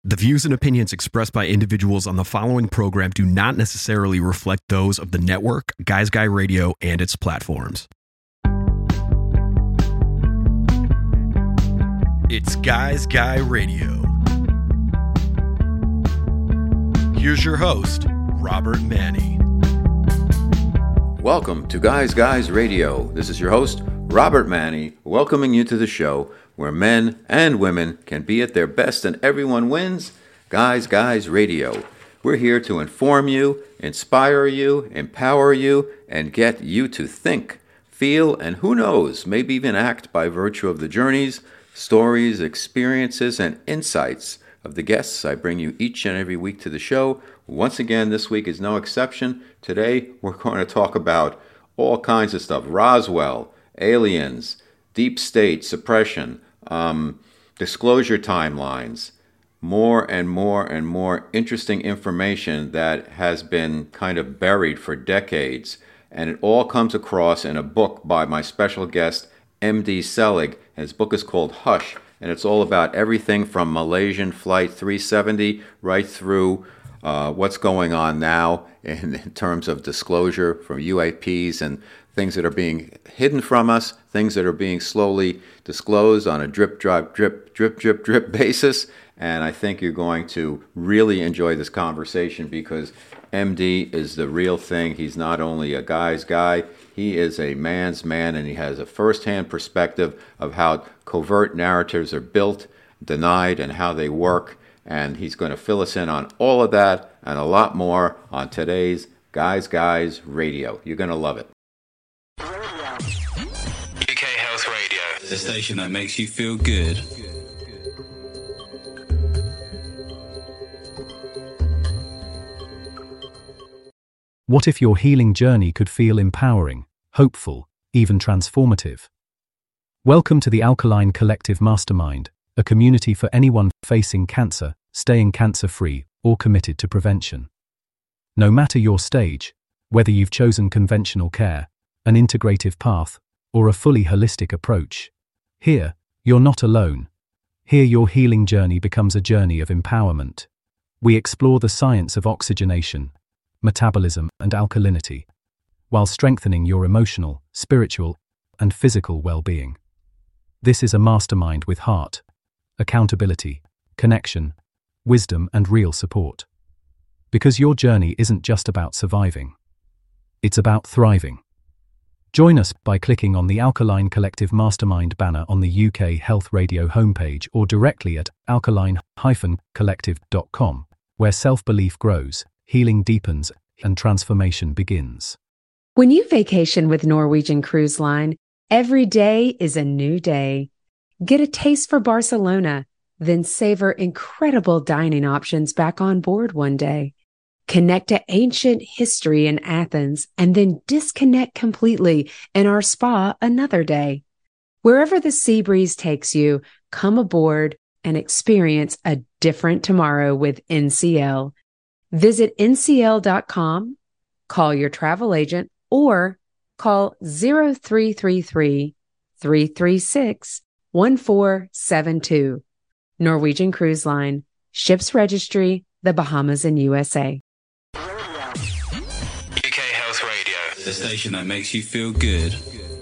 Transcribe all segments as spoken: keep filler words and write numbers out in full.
The views and opinions expressed by individuals on the following program do not necessarily reflect those of the network, Guys Guy Radio, and its platforms. It's Guys Guy Radio. Here's your host, Robert Manni. Welcome to Guys Guys Radio. This is your host, Robert Manni, welcoming you to the show where men and women can be at their best and everyone wins. Guys Guys Radio. We're here to inform you, inspire you, empower you, and get you to think, feel, and who knows, maybe even act by virtue of the journeys, stories, experiences, and insights of the guests I bring you each and every week to the show. Once again, this week is no exception. Today, we're going to talk about all kinds of stuff. Roswell, aliens, deep state, suppression, um, disclosure timelines, more and more and more interesting information that has been kind of buried for decades. And it all comes across in a book by my special guest, M D Selig. And his book is called Hush. And it's all about everything from Malaysian Flight three seventy right through uh, what's going on now in, in terms of disclosure from U A Ps and things that are being hidden from us, things that are being slowly disclosed on a drip, drop, drip, drip, drip, drip basis. And I think you're going to really enjoy this conversation because M D is the real thing. He's not only a guy's guy, he is a man's man, and he has a first-hand perspective of how covert narratives are built, denied, and how they work. And he's going to fill us in on all of that and a lot more on today's Guys Guys Radio. You're going to love it. U K Health Radio, the station that makes you feel good. What if your healing journey could feel empowering, hopeful, even transformative? Welcome to the Alkaline Collective Mastermind, a community for anyone facing cancer, staying cancer-free, or committed to prevention. No matter your stage, whether you've chosen conventional care, an integrative path, or a fully holistic approach, here, you're not alone. Here your healing journey becomes a journey of empowerment. We explore the science of oxygenation, metabolism, and alkalinity, while strengthening your emotional, spiritual, and physical well-being. This is a mastermind with heart, accountability, connection, wisdom, and real support. Because your journey isn't just about surviving. It's about thriving. Join us by clicking on the Alkaline Collective Mastermind banner on the U K Health Radio homepage or directly at alkaline dash collective dot com, where self-belief grows, healing deepens, and transformation begins. When you vacation with Norwegian Cruise Line, every day is a new day. Get a taste for Barcelona, then savor incredible dining options back on board one day. Connect to ancient history in Athens, and then disconnect completely in our spa another day. Wherever the sea breeze takes you, come aboard and experience a different tomorrow with N C L. Visit N C L dot com, call your travel agent, or call zero three three three, three three six, one four seven two. Norwegian Cruise Line, Ships Registry, the Bahamas and U S A. U K Health Radio, the station that makes you feel good.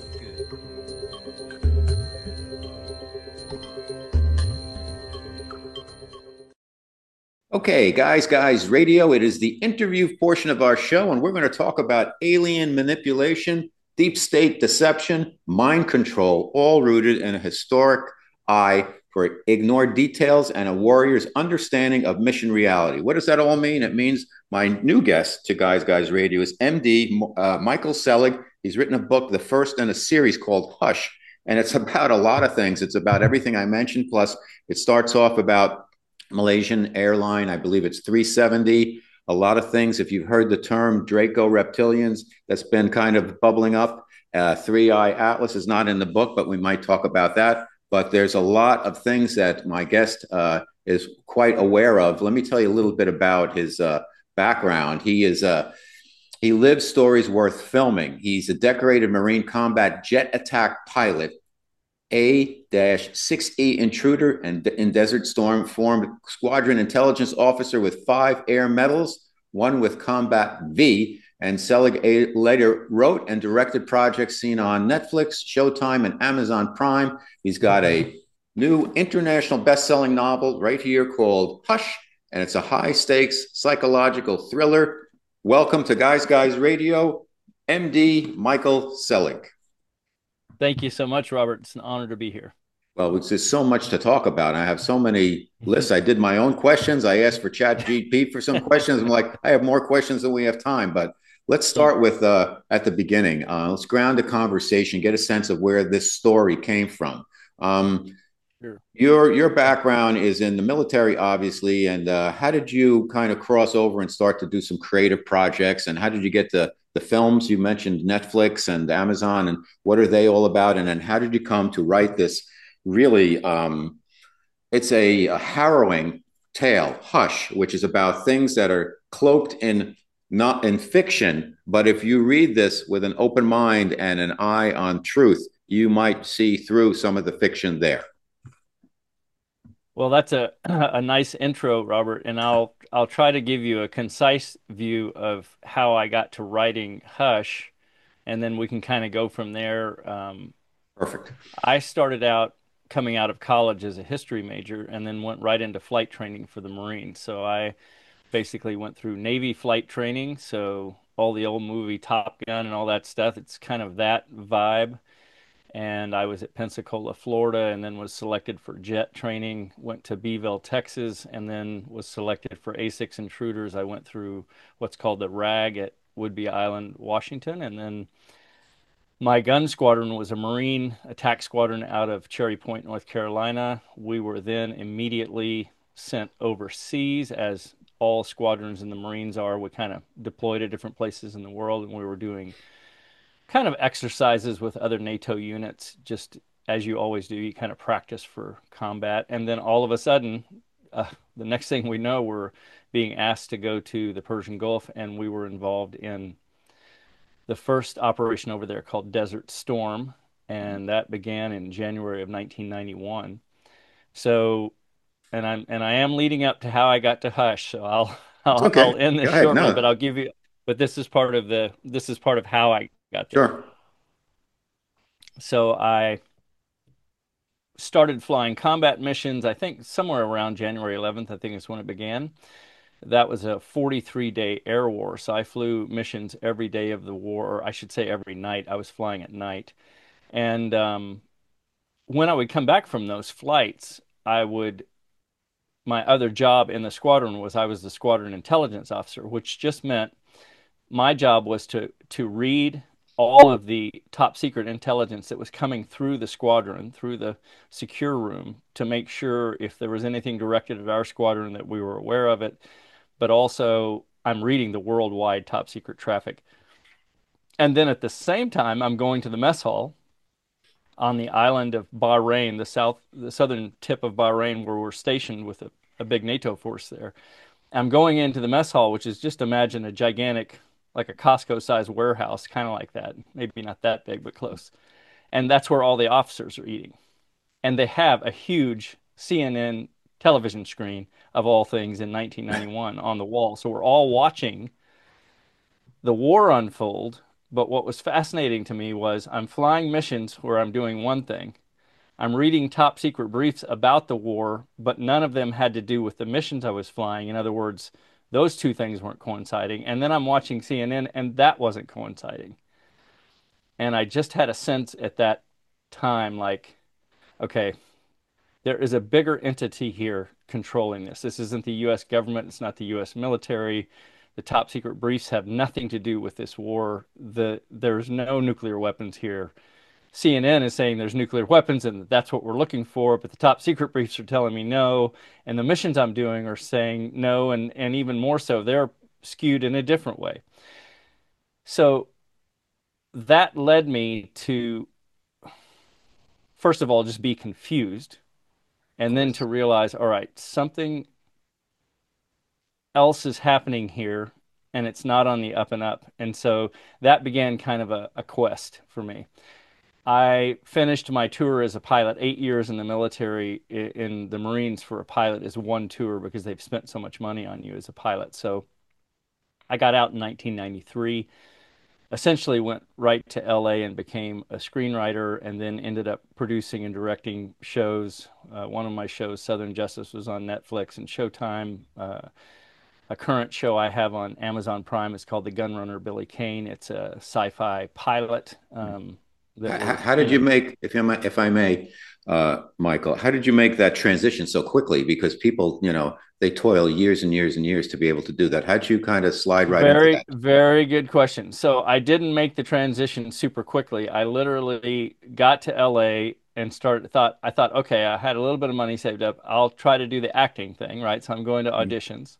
Okay, Guys Guys Radio, it is the interview portion of our show, and we're going to talk about alien manipulation, deep state deception, mind control, all rooted in a historic eye for ignored details and a warrior's understanding of mission reality. What does that all mean? It means my new guest to Guys Guys Radio is M D uh, Michael Selig. He's written a book, the first in a series called Hush, and it's about a lot of things. It's about everything I mentioned, plus it starts off about Malaysian airline, I believe it's three seventy, a lot of things. If you've heard the term Draco reptilians, that's been kind of bubbling up. Uh, Three Eye Atlas is not in the book, but we might talk about that. But there's a lot of things that my guest uh, is quite aware of. Let me tell you a little bit about his uh, background. He is uh, he lives stories worth filming. He's a decorated Marine combat jet attack pilot A six E intruder and in Desert Storm, formed squadron intelligence officer with five air medals, one with Combat V. And Selig later wrote and directed projects seen on Netflix, Showtime, and Amazon Prime. He's got a new international best-selling novel right here called Hush, and it's a high-stakes psychological thriller. Welcome to Guys Guys Radio, M D Michael Selig. Thank you so much, Robert. It's an honor to be here. Well, it's just so much to talk about. I have so many lists. I did my own questions. I asked for ChatGPT for some questions. I'm like, I have more questions than we have time. But let's start with uh, at the beginning. Uh, let's ground the conversation, get a sense of where this story came from. Um, sure. Your your background is in the military, obviously. And uh, how did you kind of cross over and start to do some creative projects? And how did you get to the films? You mentioned Netflix and Amazon, and what are they all about? And then how did you come to write this really, um, it's a, a harrowing tale, Hush, which is about things that are cloaked in not in fiction, but if you read this with an open mind and an eye on truth, you might see through some of the fiction there. Well, that's a a nice intro, Robert, and I'll I'll try to give you a concise view of how I got to writing Hush, and then we can kind of go from there. Um, Perfect. I started out coming out of college as a history major, and then went right into flight training for the Marines. So I basically went through Navy flight training, so all the old movie Top Gun and all that stuff. It's kind of that vibe. And I was at Pensacola, Florida, and then was selected for jet training, went to Beeville, Texas, and then was selected for A six intruders. I went through what's called the R A G at Whidbey Island, Washington, and then my gun squadron was a Marine attack squadron out of Cherry Point, North Carolina. We were then immediately sent overseas, as all squadrons in the Marines are. We kind of deployed to different places in the world, and we were doing kind of exercises with other NATO units, just as you always do. You kind of practice for combat. And then all of a sudden, uh, the next thing we know, we're being asked to go to the Persian Gulf, and we were involved in the first operation over there called Desert Storm, and that began in January of nineteen ninety-one. So, and I'm and I am leading up to how I got to Hush, so I'll I'll, okay. I'll end this Go shortly, no. but I'll give you. But this is part of the this is part of how I got there. Sure. So I started flying combat missions, I think somewhere around January eleventh, I think is when it began. That was a forty-three day air war. So I flew missions every day of the war, or I should say every night. I was flying at night. And um, when I would come back from those flights, I would, my other job in the squadron was I was the squadron intelligence officer, which just meant my job was to to read all of the top secret intelligence that was coming through the squadron, through the secure room, to make sure if there was anything directed at our squadron that we were aware of it. But also, I'm reading the worldwide top secret traffic. And then at the same time, I'm going to the mess hall on the island of Bahrain, the south, the southern tip of Bahrain, where we're stationed with a, a big NATO force there. I'm going into the mess hall, which is, just imagine a gigantic, like a Costco-sized warehouse, kind of like that. Maybe not that big, but close. And that's where all the officers are eating. And they have a huge C N N television screen, of all things, in nineteen ninety-one on the wall. So we're all watching the war unfold. But what was fascinating to me was I'm flying missions where I'm doing one thing. I'm reading top secret briefs about the war, but none of them had to do with the missions I was flying. In other words, those two things weren't coinciding. And then I'm watching C N N, and that wasn't coinciding. And I just had a sense at that time, like, okay, there is a bigger entity here controlling this. This isn't the U S government. It's not the U S military. The top secret briefs have nothing to do with this war. The, there's no nuclear weapons here. C N N is saying there's nuclear weapons and that's what we're looking for, but the top secret briefs are telling me no, and the missions I'm doing are saying no, and, and even more so, they're skewed in a different way. So that led me to, first of all, just be confused, and then to realize, all right, something else is happening here, and it's not on the up and up. And so that began kind of a, a quest for me. I finished my tour as a pilot. Eight years in the military in the Marines for a pilot is one tour because they've spent so much money on you as a pilot. So I got out in nineteen ninety-three, essentially went right to L A and became a screenwriter, and then ended up producing and directing shows. Uh, one of my shows, Southern Justice, was on Netflix and Showtime. Uh, a current show I have on Amazon Prime is called The Gunrunner Billy Kane. It's a sci-fi pilot um, that How, we're, how you did you know, make, if I may, if I may, uh, Michael, how did you make that transition so quickly? Because people, you know, they toil years and years and years to be able to do that. How'd you kind of slide right into very, that? very good question. So I didn't make the transition super quickly. I literally got to L A and started thought I thought, okay, I had a little bit of money saved up. I'll try to do the acting thing, right? So I'm going to Mhm. auditions.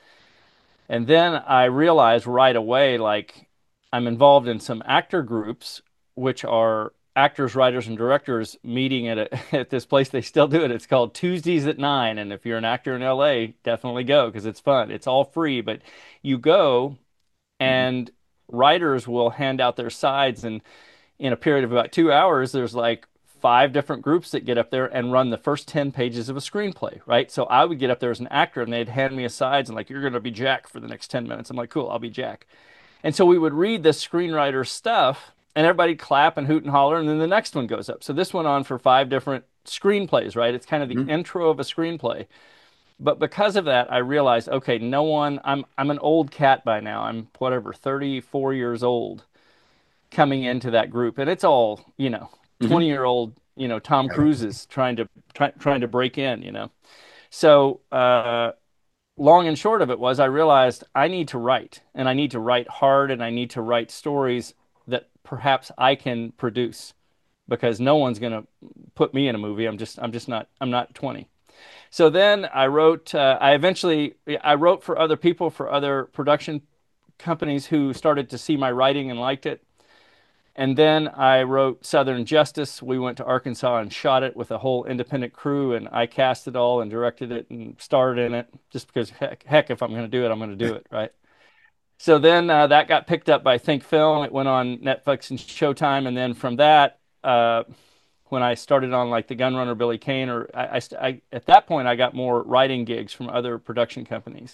And then I realized right away, like, I'm involved in some actor groups, which are actors, writers, and directors meeting at a, at this place. They still do it. It's called Tuesdays at Nine. And if you're an actor in L A, definitely go because it's fun. It's all free, but you go Mhm. and writers will hand out their sides. And in a period of about two hours, there's like five different groups that get up there and run the first ten pages of a screenplay, right? So I would get up there as an actor and they'd hand me a sides and like, you're going to be Jack for the next ten minutes. I'm like, cool, I'll be Jack. And so we would read this screenwriter stuff and everybody'd clap and hoot and holler. And then the next one goes up. So this went on for five different screenplays, right? It's kind of the Mhm. intro of a screenplay. But because of that, I realized, okay, no one, I'm, I'm an old cat by now. I'm whatever, thirty-four years old coming into that group, and it's all you know, twenty Mhm. year old you know Tom Cruise is trying to try, trying to break in, you know. So uh, long and short of it was, I realized I need to write, and I need to write hard, and I need to write stories that perhaps I can produce because no one's going to put me in a movie. I'm just I'm just not I'm not twenty. So then I wrote. Uh, I eventually I wrote for other people for other production companies who started to see my writing and liked it. And then I wrote Southern Justice. We went to Arkansas and shot it with a whole independent crew, and I cast it all and directed it and starred in it just because, heck, heck if I'm going to do it, I'm going to do it, right? So then uh, that got picked up by Think Film. It went on Netflix and Showtime. And then from that, uh, when I started on like the Gunrunner Billy Kane, or I, I, I, at that point, I got more writing gigs from other production companies.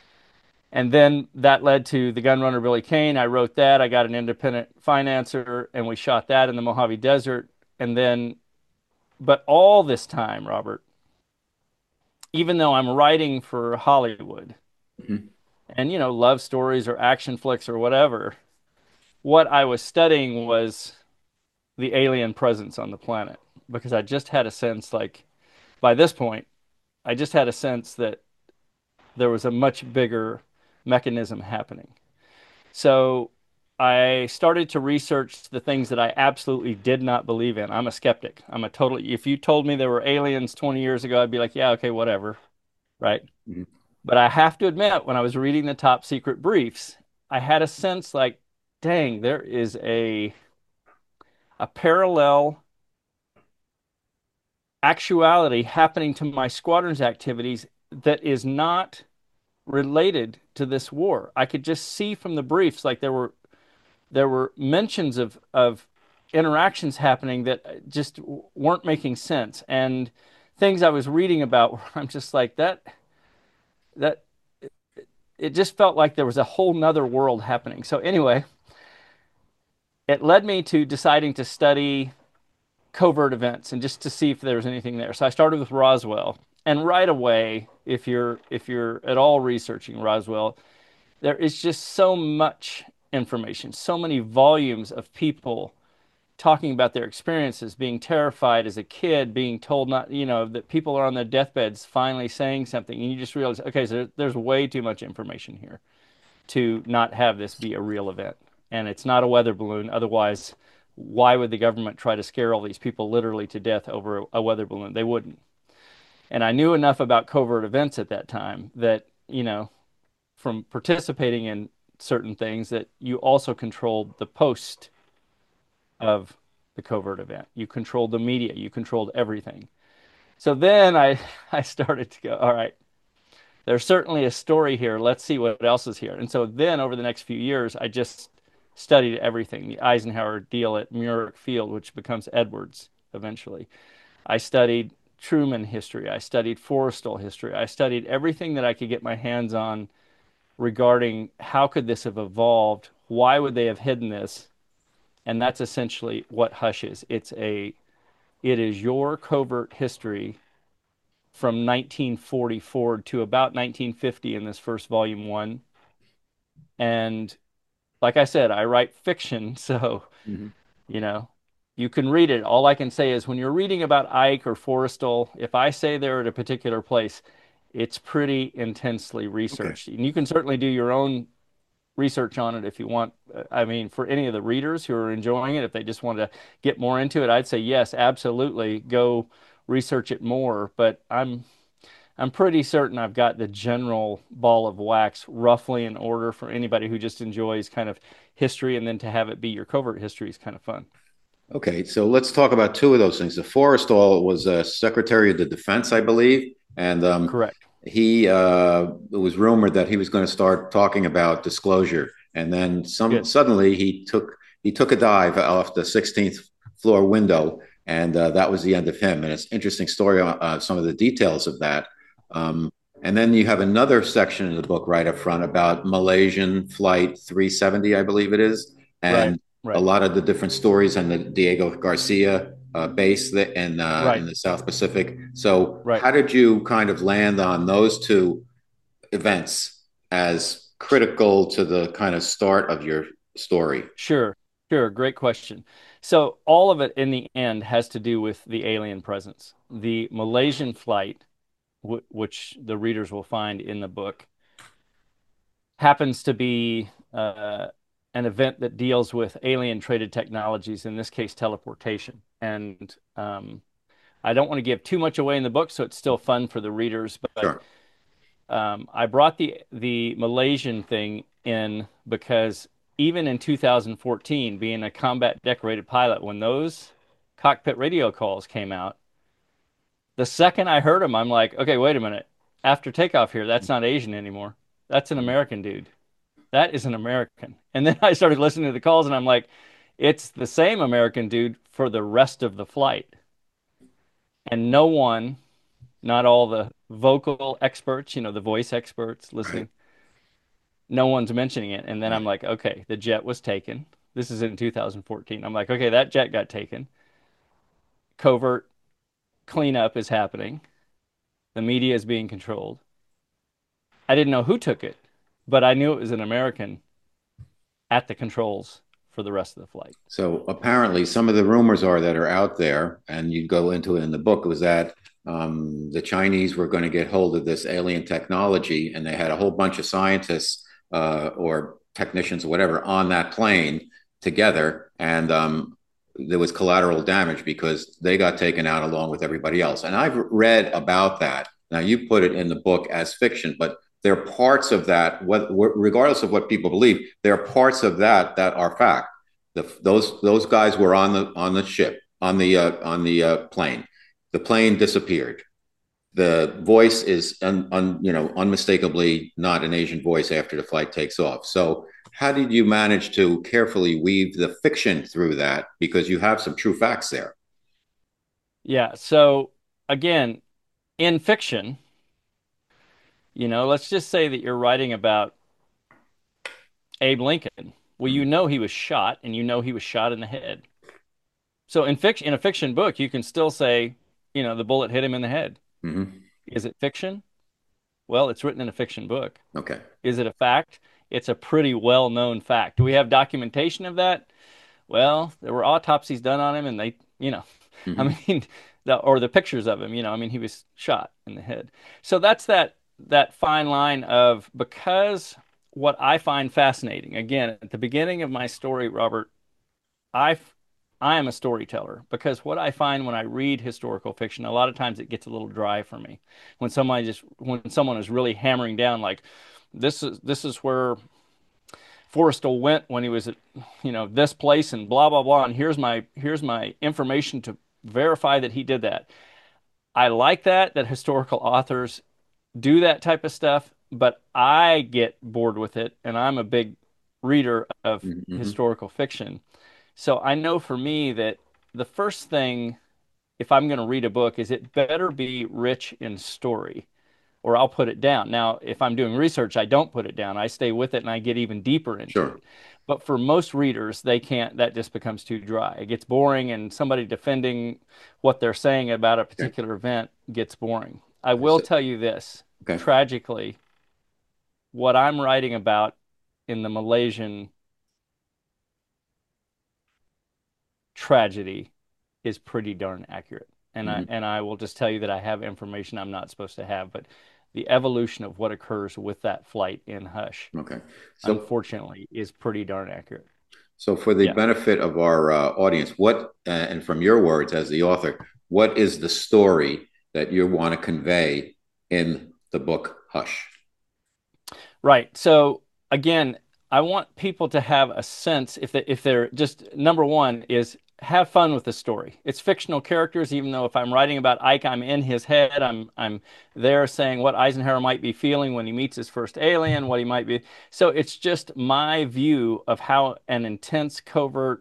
And then that led to the Gunrunner Billy Kane. I wrote that. I got an independent financer, and we shot that in the Mojave Desert. And then, but all this time, Robert, even though I'm writing for Hollywood Mhm. and, you know, love stories or action flicks or whatever, what I was studying was the alien presence on the planet because I just had a sense, like, by this point, I just had a sense that there was a much bigger mechanism happening. So I started to research the things that I absolutely did not believe in. I'm a skeptic. I'm a totally, if you told me there were aliens twenty years ago, I'd be like, yeah, okay, whatever, right? Mhm. But I have to admit, when I was reading the top secret briefs, I had a sense like, dang, there is a a parallel actuality happening to my squadron's activities that is not related to this war. I could just see from the briefs like there were there were mentions of of interactions happening that just weren't making sense and things I was reading about where I'm just like that that it just felt like there was a whole nother world happening. So anyway, it led me to deciding to study covert events and just to see if there was anything there. So I started with Roswell, and right away, if you're if you're at all researching Roswell, there is just so much information, so many volumes of people talking about their experiences, being terrified as a kid, being told not, you know, that people are on their deathbeds finally saying something. And you just realize, okay, so there's way too much information here to not have this be a real event. And it's not a weather balloon. Otherwise, why would the government try to scare all these people literally to death over a weather balloon? They wouldn't. And I knew enough about covert events at that time that, you know, from participating in certain things, that you also controlled the post of the covert event. You controlled the media, you controlled everything. So then I I started to go, all right, there's certainly a story here. Let's see what else is here. And so then over the next few years, I just studied everything. The Eisenhower deal at Muir Field, which becomes Edwards eventually. I studied Truman history. I studied Forrestal history. I studied everything that I could get my hands on regarding how could this have evolved? Why would they have hidden this? And that's essentially what Hush is. It's a, it is your covert history from nineteen forty forward to about nineteen fifty in this first volume one. And like I said, I write fiction, so Mm-hmm. you know, you can read it. All I can say is when you're reading about Ike or Forrestal, if I say they're at a particular place, it's pretty intensely Okay. researched. And you can certainly do your own research on it if you want. I mean, for any of the readers who are enjoying it, if they just want to get more into it, I'd say yes, absolutely, go research it more. But I'm I'm pretty certain I've got the general ball of wax roughly in order for anybody who just enjoys kind of history, and then to have it be your covert history is kind of fun. Okay, so let's talk about two of those things. The Forrestal was uh, Secretary of the Defense, I believe, and um, Correct. he uh, it was rumored that he was going to start talking about disclosure, and then some Good. suddenly he took he took a dive off the sixteenth floor window, and uh, that was the end of him. And it's an interesting story on uh, some of the details of that. Um, and then you have another section in the book right up front about Malaysian Flight three seventy, I believe it is, Right. and a Right. lot of the different stories on the Diego Garcia uh, base that in uh, in Right. the South Pacific. So, Right. how did you kind of land on those two events as critical to the kind of start of your story? Sure. Sure. Great question. So all of it in the end has to do with the alien presence. The Malaysian flight, w which the readers will find in the book, happens to be uh, an event that deals with alien traded technologies, in this case, teleportation. And um, I don't want to give too much away in the book, so it's still fun for the readers. But Sure. um, I brought the the Malaysian thing in because even in two thousand fourteen, being a combat decorated pilot, when those cockpit radio calls came out, the second I heard them, I'm like, okay, wait a minute. After takeoff here, that's not Asian anymore. That's an American dude. That is an American. And then I started listening to the calls and I'm like, it's the same American dude for the rest of the flight. And no one, not all the vocal experts, you know, the voice experts Right. listening, no one's mentioning it. And then I'm Right. like, okay, the jet was taken. This is in two thousand fourteen. I'm like, okay, that jet got taken. Covert cleanup is happening. The media is being controlled. I didn't know who took it, but I knew it was an American at the controls for the rest of the flight. So apparently, some of the rumors are that are out there, and you go into it in the book, was that um, the Chinese were going to get hold of this alien technology, and they had a whole bunch of scientists uh, or technicians or whatever on that plane together, and um, there was collateral damage because they got taken out along with everybody else. And I've read about that. Now you put it in the book as fiction, but there are parts of that, what, regardless of what people believe, there are parts of that that are fact. The, those those guys were on the on the ship on the uh, on the uh, plane. The plane disappeared. The voice is un, un, you know unmistakably not an Asian voice after the flight takes off. So how did you manage to carefully weave the fiction through that, because you have some true facts there? Yeah. So again, in fiction, you know, let's just say that you're writing about Abe Lincoln. Well, you know he was shot, and you know he was shot in the head. So in fiction, in a fiction book, you can still say, you know, the bullet hit him in the head. Mm-hmm. Is it fiction? Well, it's written in a fiction book. Okay. Is it a fact? It's a pretty well-known fact. Do we have documentation of that? Well, there were autopsies done on him, and they, you know, I Mm-hmm. mean, the, or the pictures of him, you know, I mean, he was shot in the head. So that's that that fine line of, because what I find fascinating, again, at the beginning of my story, Robert, I I am a storyteller, because what I find when I read historical fiction, a lot of times it gets a little dry for me. When somebody just when someone is really hammering down like, this is this is where Forrestal went when he was at, you know, this place and blah blah blah, and here's my here's my information to verify that he did that. I like that that historical authors do that type of stuff, but I get bored with it, and I'm a big reader of Mm-hmm. historical fiction. So I know for me that the first thing, if I'm going to read a book, is it better be rich in story, or I'll put it down. Now, if I'm doing research, I don't put it down. I stay with it and I get even deeper into Sure. it. But for most readers, they can't, that just becomes too dry. It gets boring, and somebody defending what they're saying about a Okay. particular event gets boring. I Okay. will So, tell you this, okay. tragically, what I'm writing about in the Malaysian tragedy is pretty darn accurate. And I Mhm. and I will just tell you that I have information I'm not supposed to have, but the evolution of what occurs with that flight in Hush, Okay. So, unfortunately, is pretty darn accurate. so for the Yeah. benefit of our uh, audience, what, uh, and from your words as the author, what is the story that you want to convey in the book Hush? Right. So again, I want people to have a sense if they if they're just number one is have fun with the story. It's fictional characters, even though if I'm writing about Ike, I'm in his head. I'm I'm there saying what Eisenhower might be feeling when he meets his first alien, what he might be. So it's just my view of how an intense, covert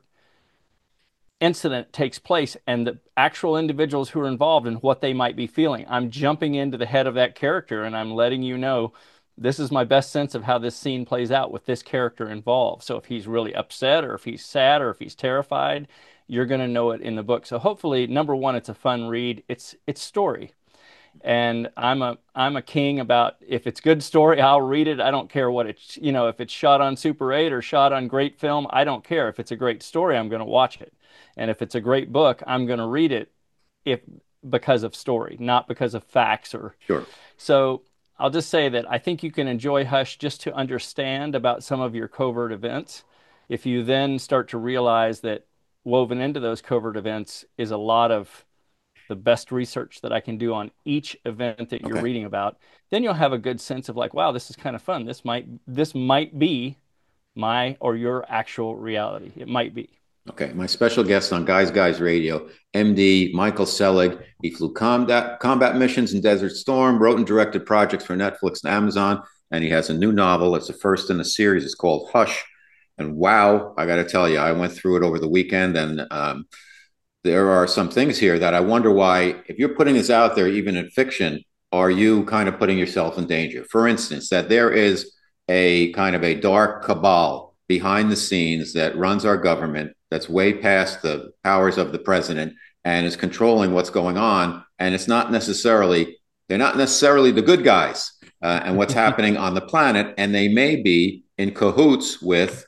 incident takes place and the actual individuals who are involved and what they might be feeling. I'm jumping into the head of that character and I'm letting you know this is my best sense of how this scene plays out with this character involved. So if he's really upset or if he's sad or if he's terrified, you're going to know it in the book. So hopefully, number one, it's a fun read. It's it's story. And I'm a I'm a king about if it's good story, I'll read it. I don't care what it's, you know, if it's shot on Super eight or shot on great film, I don't care. If it's a great story, I'm going to watch it. And if it's a great book, I'm going to read it if because of story, not because of facts or Sure. so I'll just say that I think you can enjoy Hush just to understand about some of your covert events. If you then start to realize that woven into those covert events is a lot of the best research that I can do on each event that you're Okay. reading about, then you'll have a good sense of like, wow, this is kind of fun. This might this might be my or your actual reality. It might be. Okay. My special guest on Guys Guys Radio, M D Michael Selig. He flew combat combat missions in Desert Storm, wrote and directed projects for Netflix and Amazon, and he has a new novel. It's the first in a series. It's called Hush. And wow, I got to tell you, I went through it over the weekend, and um, there are some things here that I wonder why, if you're putting this out there, even in fiction, are you kind of putting yourself in danger? For instance, that there is a kind of a dark cabal behind the scenes that runs our government that's way past the powers of the president and is controlling what's going on. And it's not necessarily, they're not necessarily the good guys uh, and what's happening on the planet. And they may be in cahoots with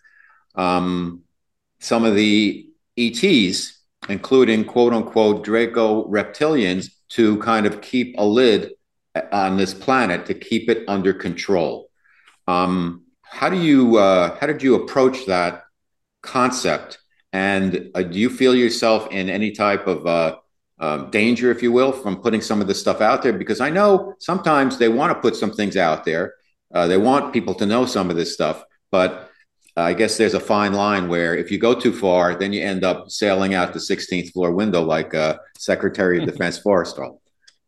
um, some of the E Ts, including quote unquote Draco reptilians, to kind of keep a lid on this planet to keep it under control. Um, how do you uh, how did you approach that concept? And uh, do you feel yourself in any type of uh, uh, danger, if you will, from putting some of this stuff out there? Because I know sometimes they want to put some things out there. Uh, they want people to know some of this stuff, but uh, I guess there's a fine line where if you go too far, then you end up sailing out the sixteenth floor window like uh, Secretary of Defense Forrestal.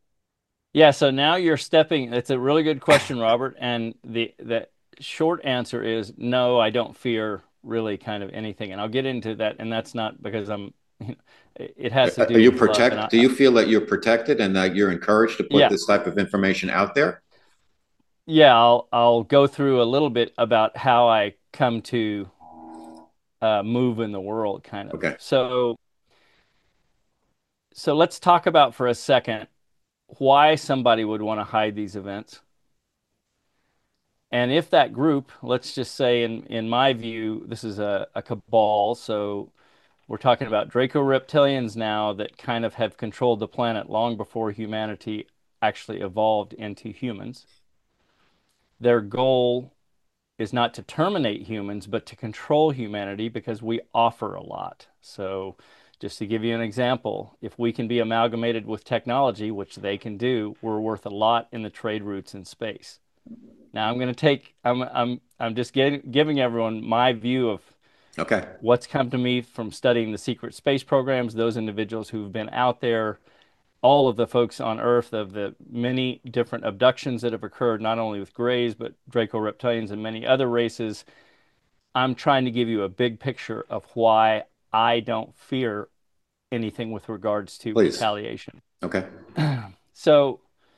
Yeah, so now you're stepping. It's a really good question, Robert. And the the short answer is no, I don't fear really kind of anything. And I'll get into that. And that's not because I'm, you know, it has to Are do you with love. And protect? I, Do you feel that you're protected and that you're encouraged to put yeah, this type of information out there? yeah, I'll I'll go through a little bit about how I come to uh, move in the world, kind of. Okay. So so let's talk about for a second why somebody would want to hide these events. And if that group, let's just say in in my view, this is a, a cabal, so we're talking about Draco reptilians now that kind of have controlled the planet long before humanity actually evolved into humans. Their goal is not to terminate humans, but to control humanity because we offer a lot. So, just to give you an example, if we can be amalgamated with technology, which they can do, we're worth a lot in the trade routes in space. Now, I'm going to take, I'm, I'm, I'm just getting, giving everyone my view of Okay. what's come to me from studying the secret space programs, those individuals who've been out there, all of the folks on Earth, of the many different abductions that have occurred, not only with Greys, but Draco reptilians and many other races. I'm trying to give you a big picture of why I don't fear anything with regards to Please. retaliation. Okay. So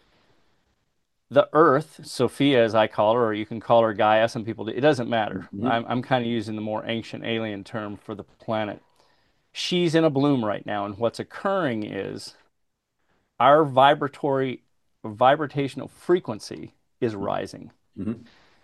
the Earth, Sophia, as I call her, or you can call her Gaia, some people do, it doesn't matter. Mm-hmm. I'm, I'm kind of using the more ancient alien term for the planet. She's in a bloom right now, and what's occurring is our vibratory, vibrational frequency is rising. Mm-hmm.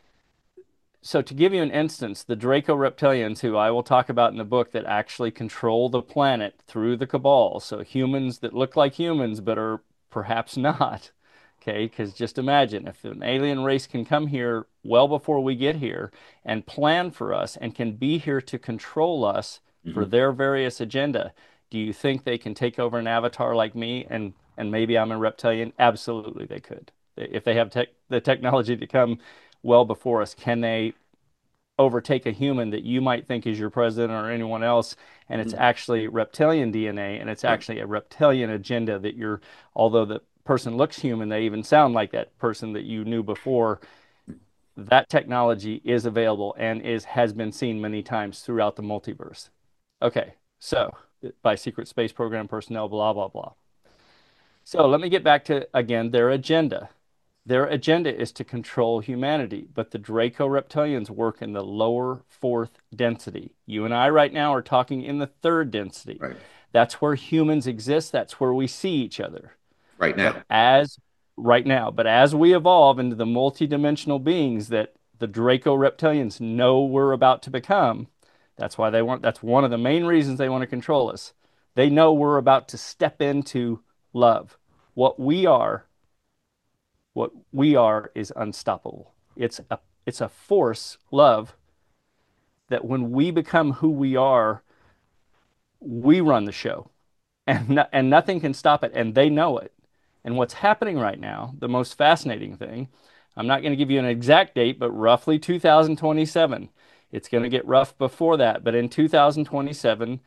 So to give you an instance, the Draco reptilians, who I will talk about in the book, that actually control the planet through the cabal, so humans that look like humans but are perhaps not, okay? Because just imagine, if an alien race can come here well before we get here and plan for us and can be here to control us mm-hmm. for their various agenda, do you think they can take over an avatar like me and, and maybe I'm a reptilian? Absolutely they could. If they have tech, the technology to come well before us, can they overtake a human that you might think is your president or anyone else, and it's mm-hmm. actually reptilian D N A, and it's actually a reptilian agenda that you're, although the person looks human, they even sound like that person that you knew before. That technology is available and is has been seen many times throughout the multiverse. Okay, so by secret space program personnel, blah, blah, blah. So let me get back to, again, their agenda. Their agenda is to control humanity, but the Draco reptilians work in the lower fourth density. You and I right now are talking in the third density. Right. That's where humans exist. That's where we see each other. Right now. But as right now, but as we evolve into the multidimensional beings that the Draco reptilians know we're about to become, that's why they want, that's one of the main reasons they want to control us. They know we're about to step into love. What we are What we are is unstoppable. It's a, it's a force, love, that when we become who we are, we run the show. And, no, and nothing can stop it, and they know it. And what's happening right now, the most fascinating thing, I'm not going to give you an exact date, but roughly two thousand twenty-seven. It's going to get rough before that, but in two thousand twenty-seven,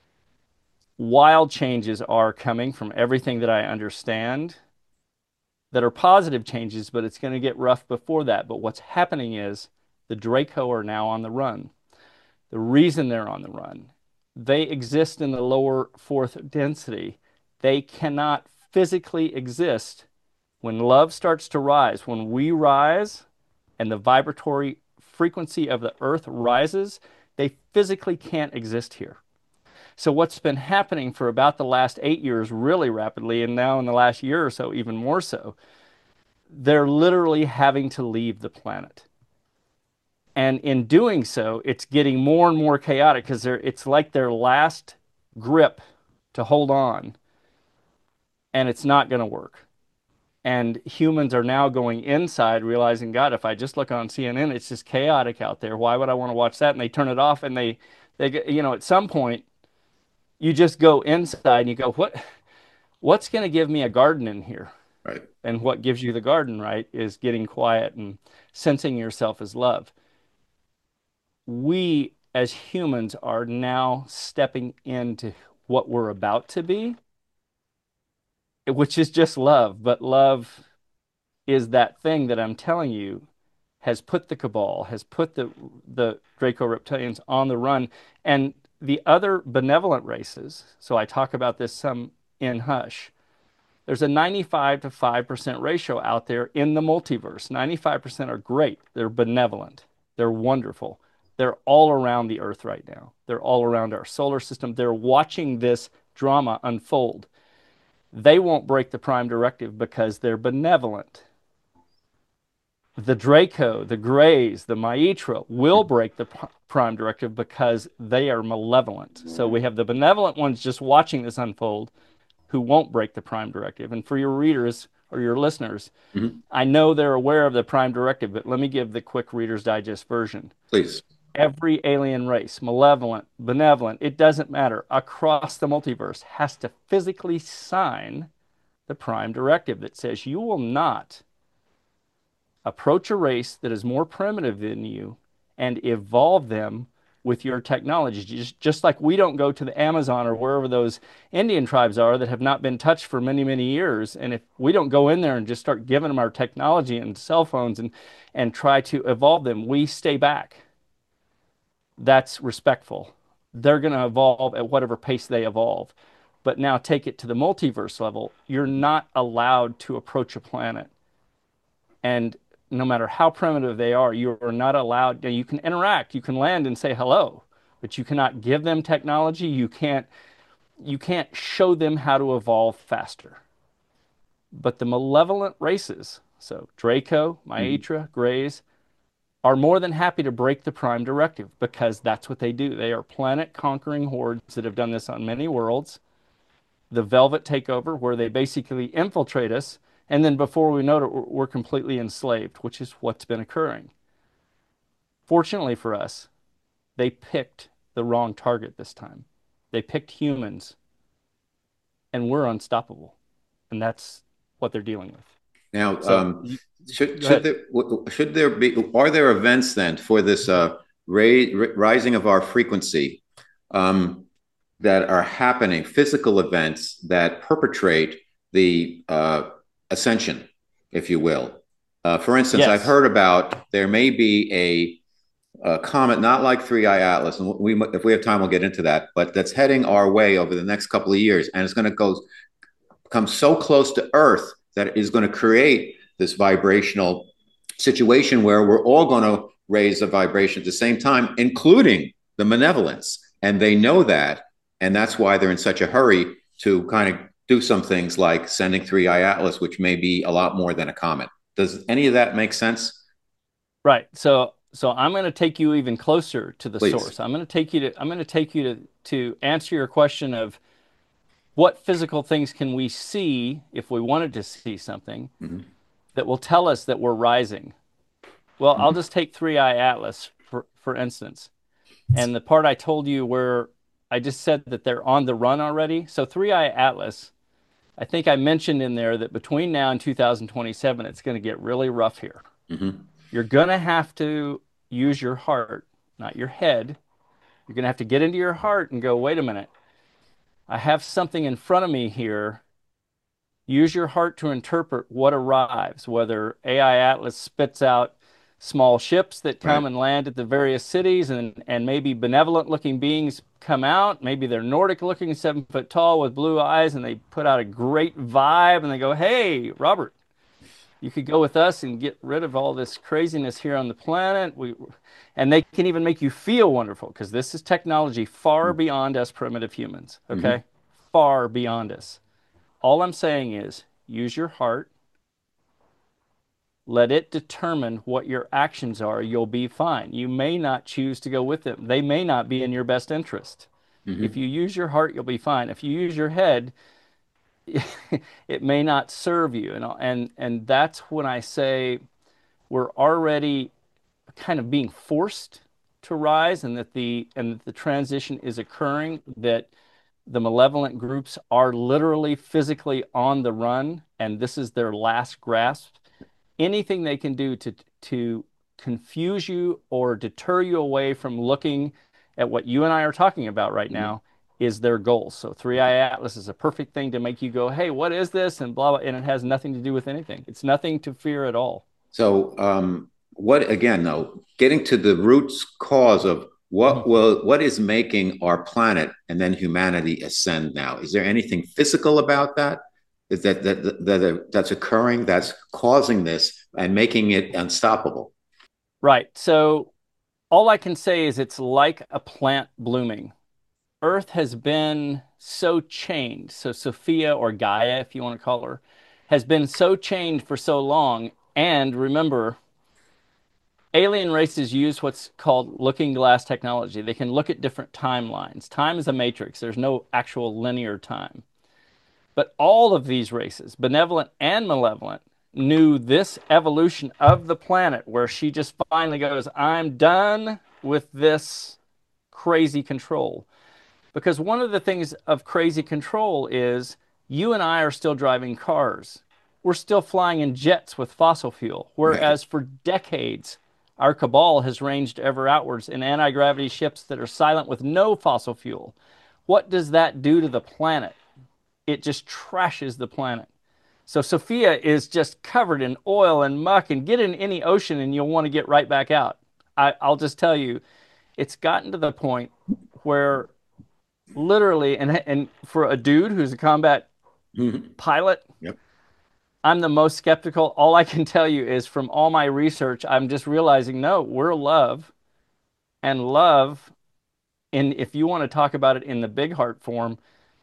wild changes are coming from everything that I understand, that are positive changes, but it's going to get rough before that. But what's happening is the Draco are now on the run. The reason they're on the run, they exist in the lower fourth density. They cannot physically exist when love starts to rise. When we rise and the vibratory frequency of the earth rises, they physically can't exist here. So what's been happening for about the last eight years really rapidly, and now in the last year or so even more so, they're literally having to leave the planet. And in doing so, it's getting more and more chaotic because it's like their last grip to hold on, and it's not going to work. And humans are now going inside realizing, God, if I just look on C N N, it's just chaotic out there. Why would I want to watch that? And they turn it off, and they, they you know, at some point, you just go inside and you go, what, what's going to give me a garden in here? Right. And what gives you the garden, right, is getting quiet and sensing yourself as love. We, as humans, are now stepping into what we're about to be, which is just love. But love is that thing that I'm telling you has put the cabal, has put the, the Draco reptilians on the run. And the other benevolent races, so I talk about this some in Hush, there's a ninety-five to five percent ratio out there in the multiverse. ninety-five percent are great. They're benevolent. They're wonderful. They're all around the earth right now. They're all around our solar system. They're watching this drama unfold. They won't break the Prime Directive because they're benevolent. The Draco, the Greys, the Maitro will break the Prime Directive because they are malevolent. So we have the benevolent ones just watching this unfold who won't break the Prime Directive. And for your readers or your listeners, mm-hmm. I know they're aware of the Prime Directive, but let me give the quick Reader's Digest version. Please. Every alien race, malevolent, benevolent, it doesn't matter, across the multiverse has to physically sign the Prime Directive that says you will not approach a race that is more primitive than you and evolve them with your technology. Just, just like we don't go to the Amazon or wherever those Indian tribes are that have not been touched for many, many years. And if we don't go in there and just start giving them our technology and cell phones and, and try to evolve them, we stay back. That's respectful. They're going to evolve at whatever pace they evolve. But now take it to the multiverse level. You're not allowed to approach a planet. And no matter how primitive they are, you are not allowed. You can interact, you can land and say hello, but you cannot give them technology. You can't, you can't show them how to evolve faster. But the malevolent races, so Draco, Maitra, mm-hmm. Greys, are more than happy to break the Prime Directive because that's what they do. They are planet-conquering hordes that have done this on many worlds. The Velvet takeover, where they basically infiltrate us, and then before we know it, we're completely enslaved, which is what's been occurring. Fortunately for us, they picked the wrong target this time. They picked humans, and we're unstoppable. And that's what they're dealing with. Now, so, um, should, should, there, should there be, are there events then for this uh, ra- rising of our frequency um, that are happening, physical events that perpetrate the uh, ascension, if you will? Uh, for instance, yes. I've heard about there may be a, a comet, not like three I Atlas, and we, if we have time, we'll get into that, but that's heading our way over the next couple of years, and it's going to go come so close to Earth that it is going to create this vibrational situation where we're all going to raise a vibration at the same time, including the malevolence. And they know that, and that's why they're in such a hurry to kind of do some things like sending three I Atlas, which may be a lot more than a comet. Does any of that make sense? Right. So, so I'm going to take you even closer to the Please. source. I'm going to take you to. I'm going to take you to to answer your question of what physical things can we see if we wanted to see something mm-hmm. that will tell us that we're rising. Well, mm-hmm. I'll just take three I Atlas for for instance, and the part I told you where I just said that they're on the run already. So three I Atlas, I think I mentioned in there that between now and two thousand twenty-seven, it's going to get really rough here. Mm-hmm. You're going to have to use your heart, not your head. You're going to have to get into your heart and go, wait a minute. I have something in front of me here. Use your heart to interpret what arrives, whether A I Atlas spits out small ships that come right. and land at the various cities, and, and maybe benevolent-looking beings come out. Maybe they're Nordic-looking, seven foot tall with blue eyes, and they put out a great vibe, and they go, hey, Robert, you could go with us and get rid of all this craziness here on the planet. We, and they can even make you feel wonderful, because this is technology far mm-hmm. beyond us primitive humans, okay? Mm-hmm. Far beyond us. All I'm saying is use your heart. Let it determine what your actions are. You'll be fine. You may not choose to go with them. They may not be in your best interest. Mm-hmm. If you use your heart, you'll be fine. If you use your head, it may not serve you. And, and, and that's when I say we're already kind of being forced to rise, and that the, and that the transition is occurring, that the malevolent groups are literally physically on the run, and this is their last grasp. Anything they can do to to confuse you or deter you away from looking at what you and I are talking about right now mm-hmm. is their goal. So three I Atlas is a perfect thing to make you go, hey, what is this? And blah, blah, and it has nothing to do with anything. It's nothing to fear at all. So um, what, again, though, getting to the root cause of what mm-hmm. will, what is making our planet and then humanity ascend now? Is there anything physical about that? Is that, that, that, that that's occurring, that's causing this and making it unstoppable? Right. So all I can say is it's like a plant blooming. Earth has been so changed. So Sophia, or Gaia, if you want to call her, has been so changed for so long. And remember, alien races use what's called looking glass technology. They can look at different timelines. Time is a matrix. There's no actual linear time. But all of these races, benevolent and malevolent, knew this evolution of the planet where she just finally goes, I'm done with this crazy control. Because one of the things of crazy control is you and I are still driving cars. We're still flying in jets with fossil fuel. Whereas for decades, our cabal has ranged ever outwards in anti-gravity ships that are silent with no fossil fuel. What does that do to the planet? It just trashes the planet. So Sophia is just covered in oil and muck, and get in any ocean and you'll want to get right back out. I, I'll just tell you, it's gotten to the point where literally, and and for a dude who's a combat Mhm. pilot, Yep. I'm the most skeptical. All I can tell you is from all my research, I'm just realizing no, we're love, and love, and if you want to talk about it in the big heart form,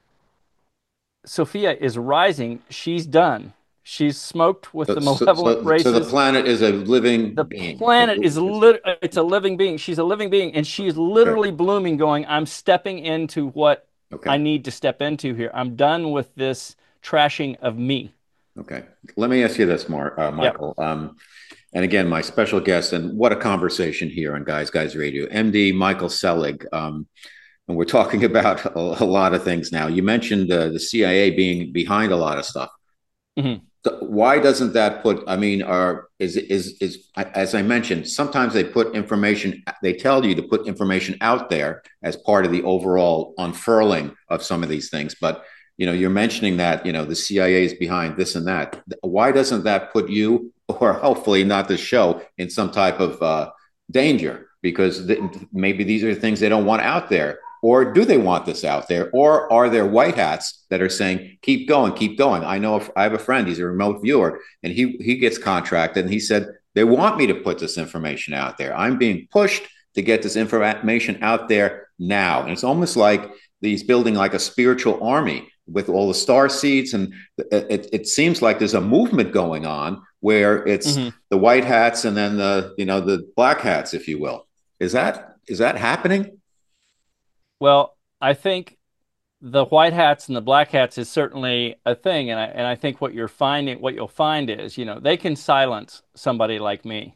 Sophia is rising. She's done. She's smoked with So, the so, malevolent so, so the races. planet is a living The being. planet is It- it's- lit it's a living being. She's a living being, and she's okay. literally blooming, going, I'm stepping into what I Okay. need to step into here. I'm done with this trashing of me. Okay. Let me ask you this, Mark, uh, Yep. Michael. Um, and again, my special guest, and what a conversation here on Guys Guys Radio, M D Michael Selig. Um, and we're talking about a, a lot of things now. You mentioned uh, the C I A being behind a lot of stuff. Mhm. Why doesn't that put, I mean, are is is is as I mentioned, sometimes they put information, they tell you to put information out there as part of the overall unfurling of some of these things. But you know, you're mentioning that, you know, the C I A is behind this and that. Why doesn't that put you, or hopefully not the show, in some type of uh, danger? Because th- maybe these are things they don't want out there. Or do they want this out there? Or are there white hats that are saying, keep going, keep going? I know if, I have a friend, he's a remote viewer, and he, he gets contracted, and he said, they want me to put this information out there. I'm being pushed to get this information out there now. And it's almost like he's building like a spiritual army with all the star seeds. And it, it seems like there's a movement going on where it's Mhm. the white hats and then the, you know, the black hats, if you will. Is that, is that happening? Well, I think the white hats and the black hats is certainly a thing, and I and I think what you're finding, what you'll find is, you know, they can silence somebody like me,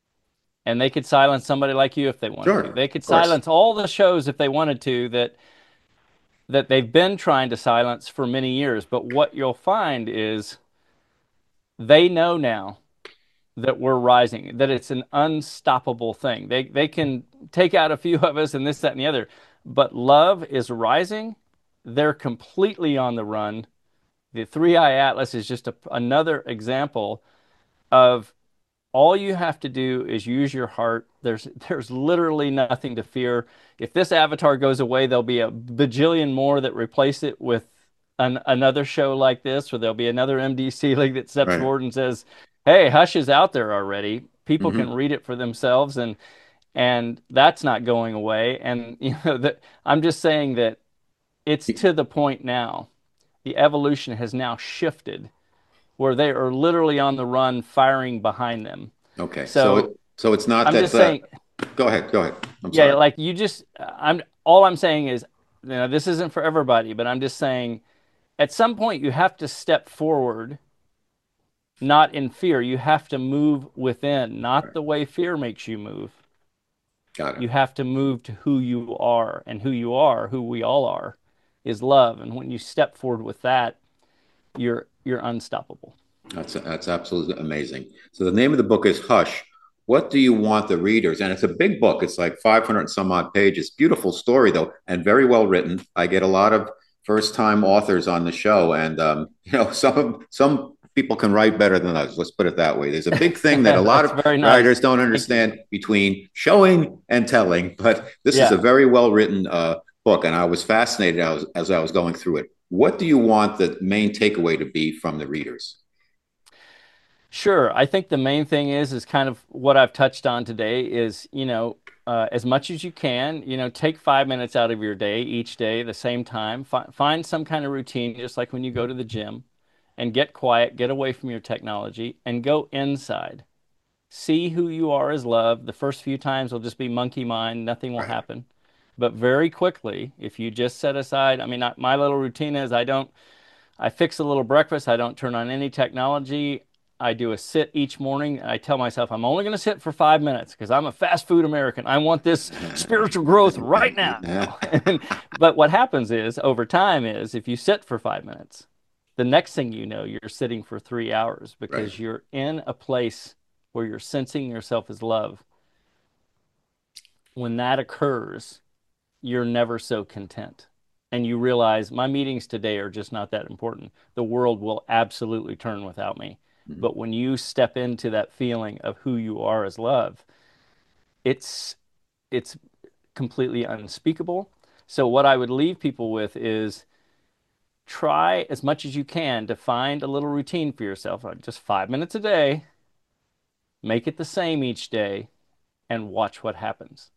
and they could silence somebody like you if they wanted to. Sure, They could of course. silence all the shows if they wanted to that that they've been trying to silence for many years. But what you'll find is they know now that we're rising, that it's an unstoppable thing. They they can take out a few of us and this, that, and the other, but love is rising. They're completely on the run. The Three Eye Atlas is just a, another example of all you have to do is use your heart. There's there's literally nothing to fear. If this avatar goes away, there'll be a bajillion more that replace it with an, another show like this, or there'll be another M D C league that steps Right. forward and says, "Hey, Hush is out there already. People can Mm-hmm. read it for themselves," and and that's not going away. And you know that I'm just saying that it's to the point now. The evolution has now shifted where they are literally on the run, firing behind them. Okay. So it, So so it's not I'm that just the, saying, go ahead, go ahead. I'm yeah, sorry. like you just, I'm all I'm saying is, you know, this isn't for everybody, but I'm just saying, at some point you have to step forward, not in fear. You have to move within, not Right. the way fear makes you move. Got it. You have to move to who you are, and who you are, who we all are, is love. And when you step forward with that, you're you're unstoppable. That's that's absolutely amazing. So the name of the book is Hush. What do you want the readers? And it's a big book. It's like five hundred and some odd pages. Beautiful story though, and very well written. I get a lot of first time authors on the show, and um, you know, some some people can write better than others. Let's put it that way. There's a big thing that a lot That's of very nice. writers don't Thank you. understand between showing and telling. But this is a Yeah. very well written uh, book, and I was fascinated as, as I was going through it. What do you want the main takeaway to be from the readers? Sure. I think the main thing is is kind of what I've touched on today is, you know, uh, as much as you can, you know, take five minutes out of your day each day, the same time. Fi find some kind of routine, just like when you go to the gym, and get quiet, get away from your technology, and go inside. See who you are as love. The first few times will just be monkey mind, nothing will Right. happen. But very quickly, if you just set aside, I mean, I, my little routine is I don't I fix a little breakfast. I don't turn on any technology. I do a sit each morning. I tell myself I'm only going to sit for five minutes because I'm a fast food American. I want this spiritual growth right now. And, but what happens is over time is if you sit for five minutes, the next thing you know, you're sitting for three hours Right. because you're in a place where you're sensing yourself as love. When that occurs, you're never so content. And you realize my meetings today are just not that important. The world will absolutely turn without me. Mhm. But when you step into that feeling of who you are as love, it's it's completely unspeakable. So what I would leave people with is try as much as you can to find a little routine for yourself, like just five minutes a day, make it the same each day, and watch what happens.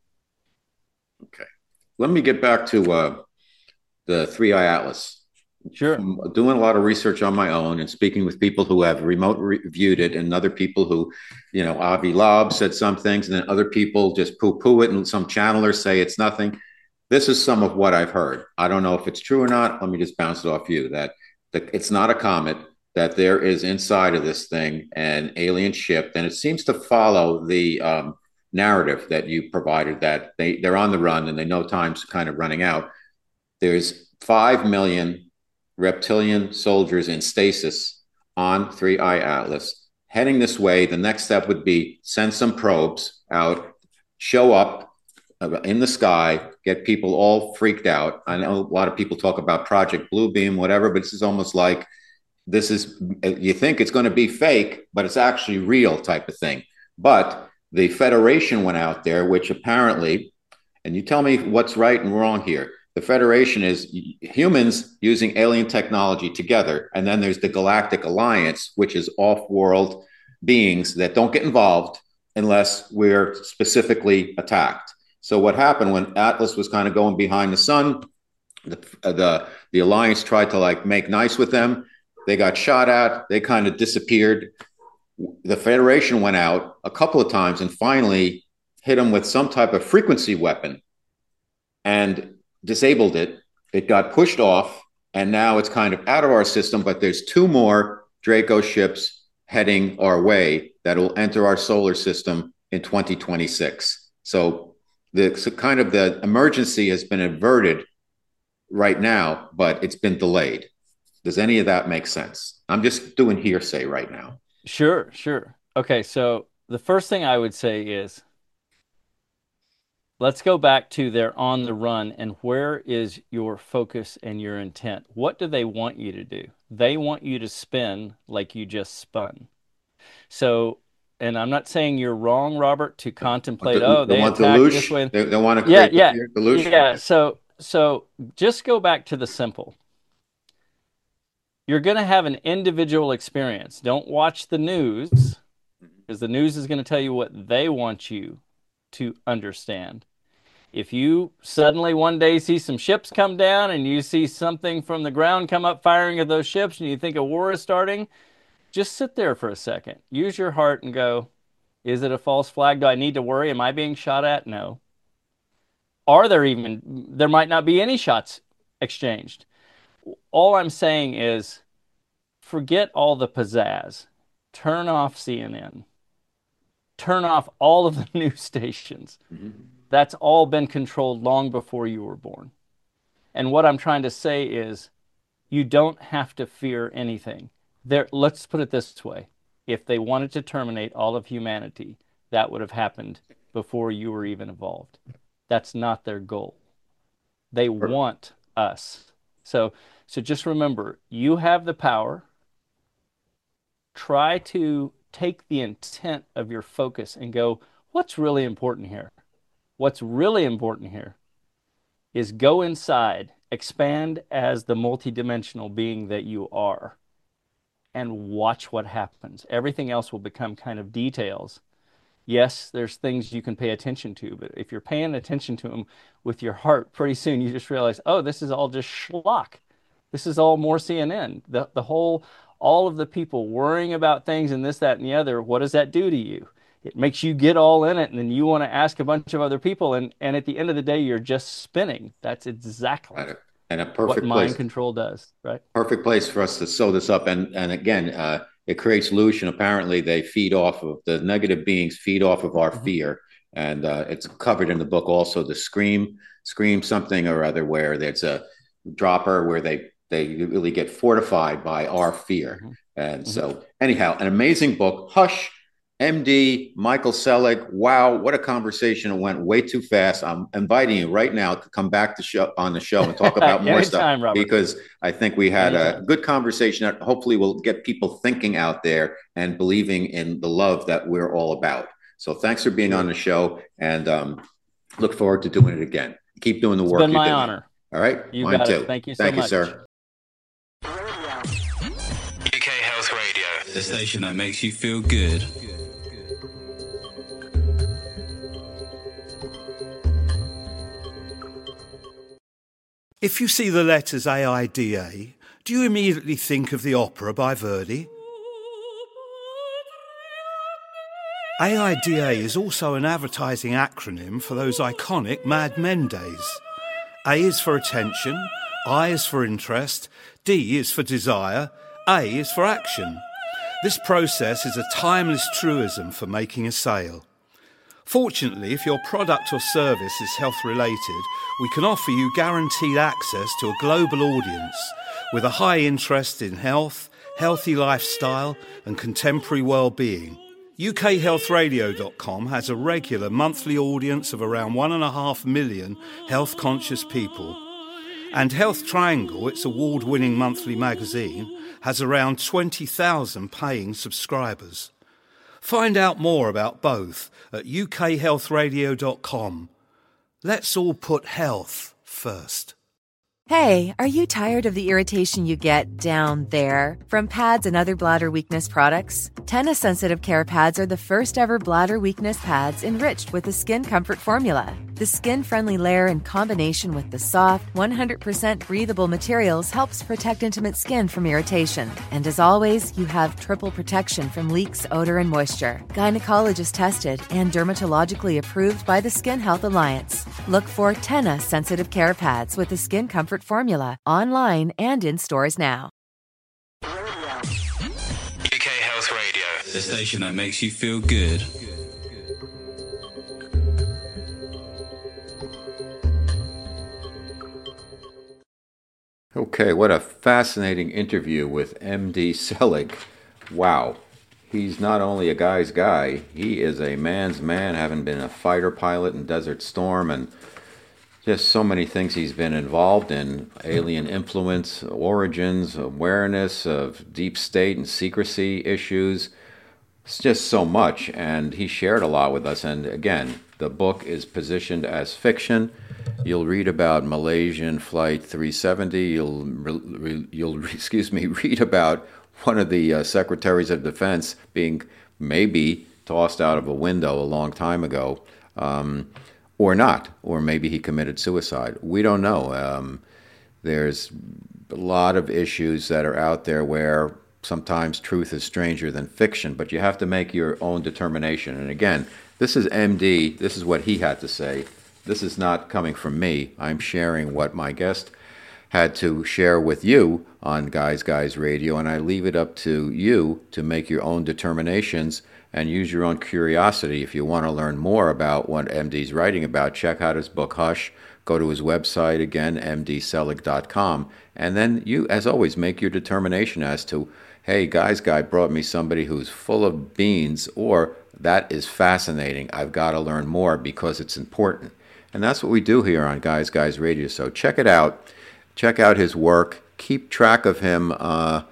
Okay. Let me get back to uh, the three eye Atlas. Sure. From doing a lot of research on my own and speaking with people who have remote reviewed it, and other people who, you know, Avi Loeb said some things, and then other people just poo-poo it, and some channelers say it's nothing. This is some of what I've heard. I don't know if it's true or not. Let me just bounce it off you, that the, it's not a comet, that there is inside of this thing an alien ship, and it seems to follow the um, narrative that you provided, that they, they're on the run and they know time's kind of running out. There's five million reptilian soldiers in stasis on three eye Atlas heading this way. The next step would be send some probes out, show up in the sky, get people all freaked out. I know a lot of people talk about Project Bluebeam, whatever, but this is almost like, this is, you think it's going to be fake, but it's actually real type of thing. But the Federation went out there, which apparently, and you tell me what's right and wrong here, the Federation is humans using alien technology together. And then there's the Galactic Alliance, which is off-world beings that don't get involved unless we're specifically attacked. So what happened when Atlas was kind of going behind the sun, the, the, the Alliance tried to like make nice with them. They got shot at. They kind of disappeared. The Federation went out a couple of times and finally hit them with some type of frequency weapon and disabled it. It got pushed off, and now it's kind of out of our system, but there's two more Draco ships heading our way that will enter our solar system in twenty twenty-six. So the so kind of the emergency has been averted right now, but it's been delayed. Does any of that make sense? I'm just doing hearsay right now. Sure, sure. Okay, so the first thing I would say is, let's go back to they're on the run, and where is your focus and your intent? What do they want you to do? They want you to spin like you just spun. So, and I'm not saying you're wrong, Robert, to contemplate, they, oh, they, they want attacked deluge. this way. They, they want to Yeah, create yeah, the deluge. yeah. So, so just go back to the simple. You're going to have an individual experience. Don't watch the news, because the news is going to tell you what they want you to understand. If you suddenly one day see some ships come down and you see something from the ground come up firing at those ships and you think a war is starting, just sit there for a second. Use your heart and go, is it a false flag? Do I need to worry? Am I being shot at? No. Are there even, there might not be any shots exchanged. All I'm saying is, forget all the pizzazz. Turn off C N N. Turn off all of the news stations. Mm-hmm. That's all been controlled long before you were born. And what I'm trying to say is, you don't have to fear anything. There, let's put it this way. If they wanted to terminate all of humanity, that would have happened before you were even evolved. That's not their goal. They want us. So, so just remember, you have the power. Try to take the intent of your focus and go, what's really important here? What's really important here is go inside, expand as the multidimensional being that you are, and watch what happens. Everything else will become kind of details. Yes, there's things you can pay attention to, but if you're paying attention to them with your heart, pretty soon you just realize, oh, this is all just schlock. This is all more C N N. The, the whole, all of the people worrying about things and this, that, and the other, what does that do to you? It makes you get all in it, and then you want to ask a bunch of other people, and, and at the end of the day, you're just spinning. That's exactly right. And a perfect what mind place. control does, right? Perfect place for us to sew this up. And, and again, uh, it creates illusion. Apparently, they feed off of, the negative beings feed off of our mm-hmm. fear. And uh, it's covered in the book also, the Scream, Scream something or other, where there's a dropper where they, they really get fortified by our fear. Mm-hmm. And mm-hmm. so anyhow, an amazing book, Hush, M D, Michael Selig. Wow, what a conversation. It went way too fast. I'm inviting you right now to come back to show on the show and talk about more Anytime, stuff, Robert. Because I think we had Anytime. a good conversation that hopefully will get people thinking out there and believing in the love that we're all about. So thanks for being on the show. And um, Look forward to doing it again. Keep doing the It's work been you're my doing. honor. All right? You Mine got too. it. Thank you so Thank much. you, sir. U K Health Radio, the station that makes you feel good. If you see the letters A I D A, do you immediately think of the opera by Verdi? A I D A is also an advertising acronym for those iconic Mad Men days. A is for attention, I is for interest, D is for desire, A is for action. This process is a timeless truism for making a sale. Fortunately, if your product or service is health-related, we can offer you guaranteed access to a global audience with a high interest in health, healthy lifestyle and contemporary well-being. U K health radio dot com has a regular monthly audience of around one and a half million health-conscious people. And Health Triangle, its award-winning monthly magazine, has around twenty thousand paying subscribers. Find out more about both at U K health radio dot com. Let's all put health first. Hey, are you tired of the irritation you get down there from pads and other bladder weakness products? Tena Sensitive Care Pads are the first ever bladder weakness pads enriched with the Skin Comfort formula. The skin-friendly layer in combination with the soft, one hundred percent breathable materials helps protect intimate skin from irritation. And as always, you have triple protection from leaks, odor, and moisture. Gynecologist tested and dermatologically approved by the Skin Health Alliance. Look for Tena Sensitive Care Pads with the Skin Comfort formula online and in stores now. U K Health Radio, the station that makes you feel good. Okay, what a fascinating interview with M D Selig. Wow. He's not only a guy's guy, he is a man's man, having been a fighter pilot in Desert Storm and just so many things he's been involved in. Alien influence, origins, awareness of deep state and secrecy issues. It's just so much, and he shared a lot with us. And again, the book is positioned as fiction. You'll read about Malaysian Flight three seventy. You'll, re, you'll excuse me, read about one of the uh, secretaries of defense being maybe tossed out of a window a long time ago, um, or not, or maybe he committed suicide. We don't know. Um, there's a lot of issues that are out there where sometimes truth is stranger than fiction, but you have to make your own determination. And again, this is M D. This is what he had to say. This is not coming from me. I'm sharing what my guest had to share with you on Guys Guys Radio, and I leave it up to you to make your own determinations and use your own curiosity. If you want to learn more about what M D's writing about, check out his book, Hush. Go to his website, again, m d selig dot com, and then you, as always, make your determination as to, hey, Guys Guy brought me somebody who's full of beans, or that is fascinating. I've got to learn more because it's important. And that's what we do here on Guys Guys Radio. So check it out. Check out his work. Keep track of him uh,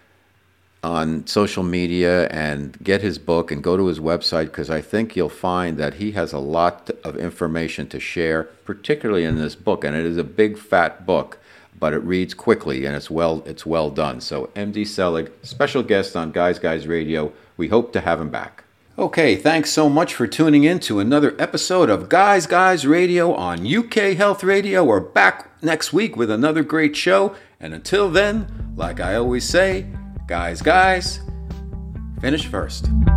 on social media and get his book and go to his website, because I think you'll find that he has a lot of information to share, particularly in this book. And it is a big, fat book, but it reads quickly and it's well, it's well done. So M D Selig, special guest on Guys Guys Radio. We hope to have him back. Okay, thanks so much for tuning in to another episode of Guys Guys Radio on U K Health Radio. We're back next week with another great show. And until then, like I always say, guys, guys, finish first.